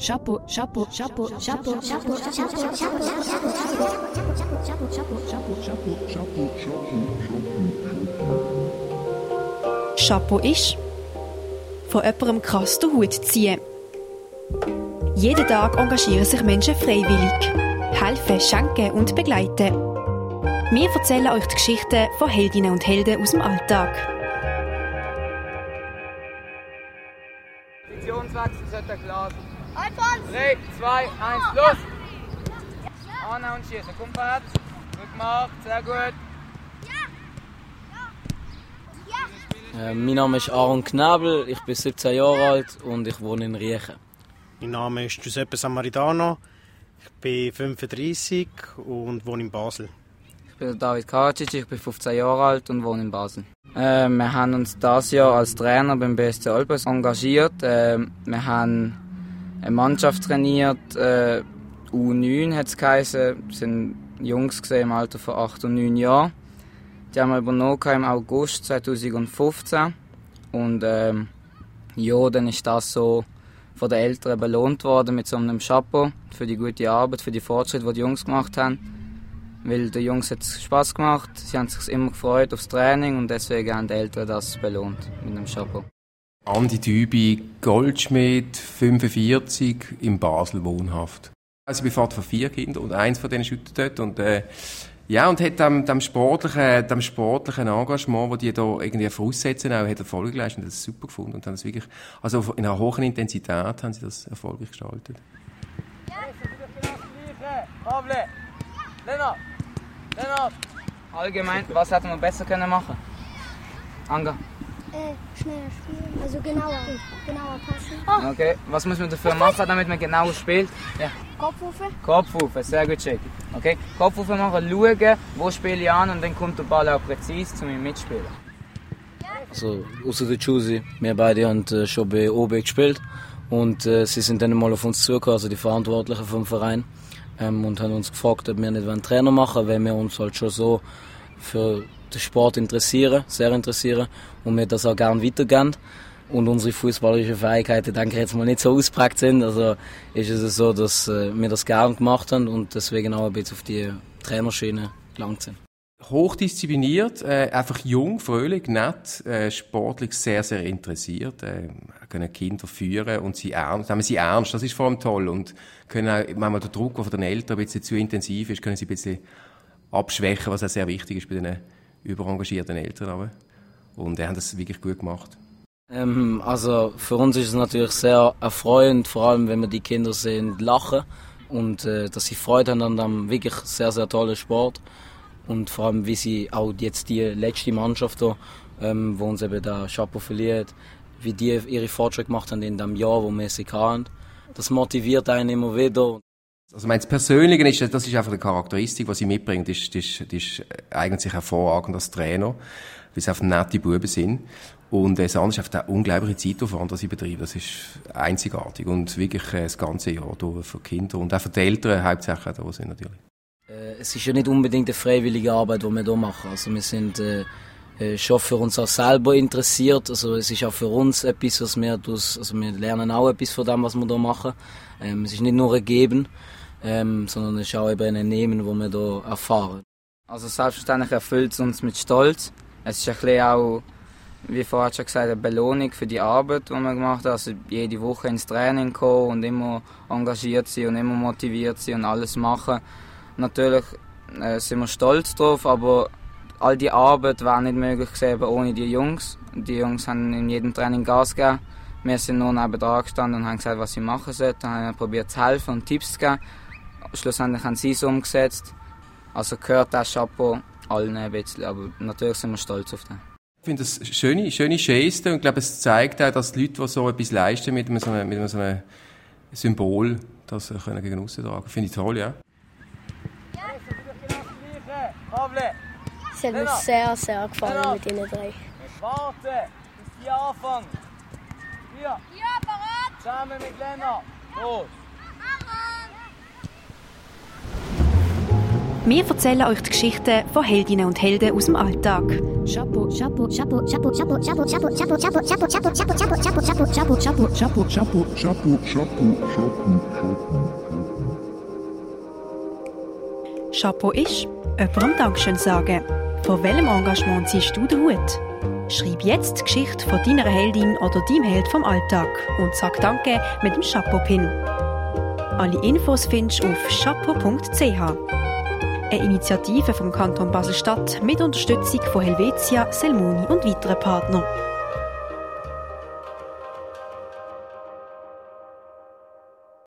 Chapeau, Chapeau, Chapeau, Chapeau, Chapeau, Chapeau, Chapeau ist, von jemandem krass den Hut ziehen. Jeden Tag engagieren sich Menschen freiwillig, helfen, schenken und begleiten. Wir erzählen euch die Geschichten von Heldinnen und Helden aus dem Alltag. Positionswechsel sollte klar sein. 3, 2, 1, los! Anna und schießen, komm vorwärts. Gut gemacht, sehr gut. Mein Name ist Aaron Knabel, ich bin 17 Jahre alt und ich wohne in Riechen. Mein Name ist Giuseppe Samaritano, ich bin 35 und wohne in Basel. Ich bin David Karacic, ich bin 15 Jahre alt und wohne in Basel. Wir haben uns dieses Jahr als Trainer beim BSC Olpes engagiert. Wir haben eine Mannschaft trainiert, U9 hat es geheißen. Das sind Jungs im Alter von 8 und 9 Jahren. Die haben wir übernommen im August 2015. Und ja, dann ist das so von den Eltern belohnt worden mit so einem Chapeau für die gute Arbeit, für die Fortschritte, die die Jungs gemacht haben. Weil den Jungs hat es Spass gemacht, sie haben sich immer gefreut aufs Training und deswegen haben die Eltern das belohnt mit einem Chapeau. Andi Dübi, Goldschmied, 45, in Basel wohnhaft. Also ich bin Vater von 4 Kindern und eins von denen ist heute dort. Und, und hat dem sportlichen Engagement, das die da irgendwie voraussetzen, auch, hat Erfolg geleistet und das ist super gefunden. Und haben das wirklich, also in einer hohen Intensität haben sie das erfolgreich gestaltet. Pavle! Lennart! Allgemein, was hätten wir besser können machen? Anga? Schneller spielen, also genauer passen. Okay, was muss man dafür machen, damit man genau spielt? Ja. Kopfrufe, sehr gut, Jake. Okay, Kopfrufe machen, schauen, wo spiele ich an und dann kommt der Ball auch präzise zu meinem Mitspieler. Also, außer der Giussi, wir beide haben schon bei OB gespielt und sie sind dann mal auf uns zugekommen, also die Verantwortlichen vom Verein, und haben uns gefragt, ob wir nicht einen Trainer machen wollen, weil wir uns halt schon so für den Sport sehr interessieren und wir das auch gerne weitergeben. Und unsere fußballerischen Fähigkeiten, denke ich, jetzt mal nicht so ausprägt sind. Also ist es so, dass wir das gerne gemacht haben und deswegen auch ein bisschen auf die Trainerschiene gelangt sind. Hochdiszipliniert, einfach jung, fröhlich, nett, sportlich sehr, sehr interessiert, können Kinder führen und sie ernst, das ist vor allem toll und können auch, wenn der Druck, der von den Eltern ein bisschen zu intensiv ist, können sie ein bisschen abschwächen, was auch sehr wichtig ist bei den überengagierten Eltern. Aber. Und haben das wirklich gut gemacht. Also für uns ist es natürlich sehr erfreuend, vor allem wenn wir die Kinder sehen lachen und dass sie Freude haben an einem wirklich sehr, sehr tollen Sport. Und vor allem, wie sie auch jetzt die letzte Mannschaft hier, wo uns eben der Chapeau verliert, wie die ihre Fortschritte gemacht haben in dem Jahr, wo wir sie hatten. Das motiviert einen immer wieder. Also das Persönliche ist, das ist einfach eine Charakteristik, die sie mitbringt, die ist eigentlich hervorragend als Trainer, weil sie einfach nette Buben sind. Und das andere ist einfach der unglaubliche Zeitaufwand, den sie betreiben. Das ist einzigartig und wirklich das ganze Jahr durch für Kinder und auch für die Eltern hauptsächlich auch da sind natürlich. Es ist ja nicht unbedingt eine freiwillige Arbeit, die wir hier machen. Also wir sind schon für uns auch selber interessiert. Also es ist auch für uns etwas, was wir lernen auch etwas von dem, was wir hier machen. Es ist nicht nur ein Geben, sondern es ist auch eben ein Nehmen, das wir hier erfahren. Also selbstverständlich erfüllt es uns mit Stolz. Es ist ein bisschen auch, wie vorher schon gesagt, eine Belohnung für die Arbeit, die wir gemacht haben. Also jede Woche ins Training kommen und immer engagiert sein und immer motiviert sein und alles machen. Natürlich sind wir stolz drauf, aber all die Arbeit wäre nicht möglich gewesen ohne die Jungs. Die Jungs haben in jedem Training Gas gegeben. Wir sind nur nebenan gestanden und haben gesagt, was sie machen sollten. Haben probiert zu helfen und Tipps zu geben. Schlussendlich haben sie es umgesetzt. Also gehört der Chapeau allen ein bisschen, aber natürlich sind wir stolz auf den. Ich finde das schöne Geste und ich glaube, es zeigt auch, dass die Leute, die so etwas leisten mit so einem Symbol, das können gegen aussen tragen. Finde ich toll, ja. Es hat mir sehr, sehr gefallen mit Ihnen drei. Warte, bis die anfangen. Hier. Ja, parat. Zusammen mit Lennart. Los. Wir erzählen euch die Geschichten von Heldinnen und Helden aus dem Alltag. Chapeau, Chapeau, Chapeau, Chapeau, Chapeau, Chapeau, Chapeau, Chapeau, Chapeau, Chapeau, Chapeau, Chapeau, Chapeau, Chapeau, Chapeau, Chapeau, Chapeau, Chapeau, Chapeau, Chapeau ist jemandem Dankeschön sagen. Von welchem Engagement ziehst du den Hut? Schreib jetzt die Geschichte von deiner Heldin oder deinem Held vom Alltag und sag Danke mit dem Chapeau-Pin. Alle Infos findest du auf chapeau.ch. Eine Initiative vom Kanton Basel-Stadt mit Unterstützung von Helvetia, Selmuni und weiteren Partnern.